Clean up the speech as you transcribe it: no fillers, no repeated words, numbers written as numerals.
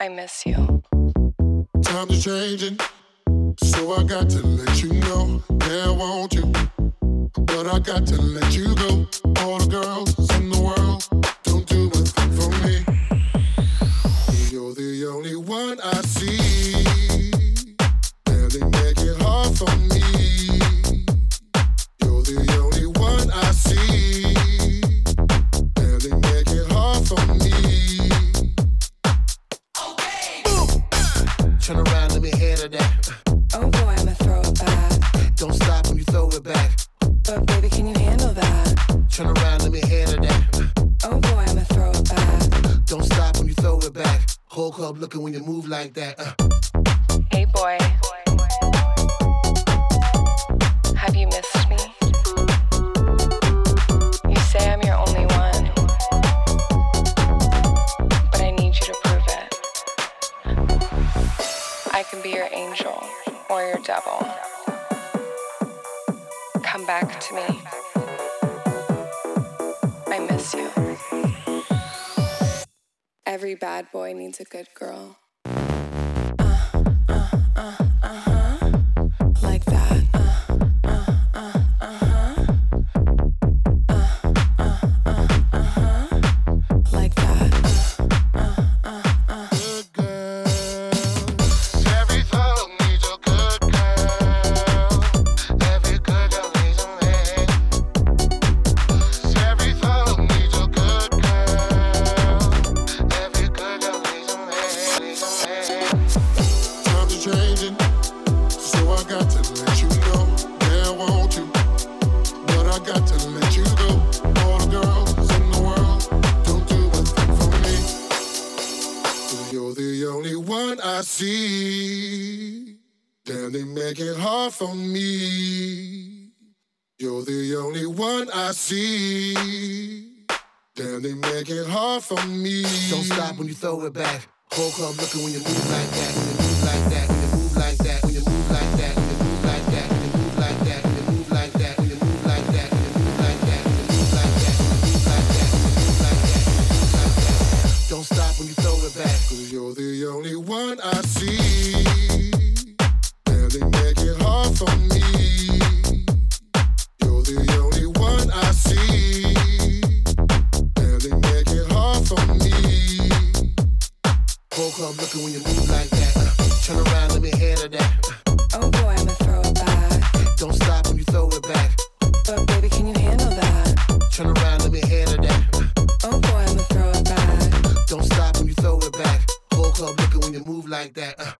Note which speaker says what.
Speaker 1: I miss you.
Speaker 2: Times are changing, so I got to let you know. Yeah, I want you, but I got to let you go. All the girls in the world don't do a thing for me. You're the only one I see. Yeah, they make it hard for me. You're the only one I see. Yeah, they make it hard for me.
Speaker 3: Turn around, let me handle that.
Speaker 1: Oh boy, I'ma throw it back.
Speaker 3: Don't stop when you throw it back.
Speaker 1: But baby, can you handle that?
Speaker 3: Turn around, let me handle that.
Speaker 1: Oh boy, I'ma throw it back.
Speaker 3: Don't stop when you throw it back. Whole club looking when you move like that.
Speaker 1: Hey boy, have you missed me? You say I'm your only one, but I need you to prove it. I can be your angel or your devil. Come back to me. I miss you. Every bad boy needs a good girl. Like that. Like that.
Speaker 2: Good girl. Every fellow needs a good girl. Every good girl needs a man. Every fellow needs a good girl. Every good girl needs a man. Times are changing, so I got to let you know. Yeah, I want you, but I got to let you go. All the girls in the world don't do a thing for me. You're the only one I see. Damn, they make it hard for me. You're the only one I see. Damn, they make it hard for me.
Speaker 3: Don't stop when you throw it back. Whole club looking when you move like that. When you move like that. When you move like that. When you move like that. When you move like that. When you move like that. When you move like that. When you move like that. When you move like that. When you move like that. When you move like that. When you move like that. Don't stop when you throw it back.
Speaker 2: 'Cause you're the only one I see. Yeah, they make it hard for me. You're the only one I see. Yeah, they make it hard for me.
Speaker 3: Whole club looking when you move like that. Turn around, let me handle that.
Speaker 1: Oh boy, I'ma throw it back.
Speaker 3: Don't stop when you throw it back.
Speaker 1: But baby, can you handle that?
Speaker 3: Turn around, let me handle that.
Speaker 1: Oh boy, I'ma throw it back.
Speaker 3: Don't stop when you throw it back. Whole club looking when you move like that.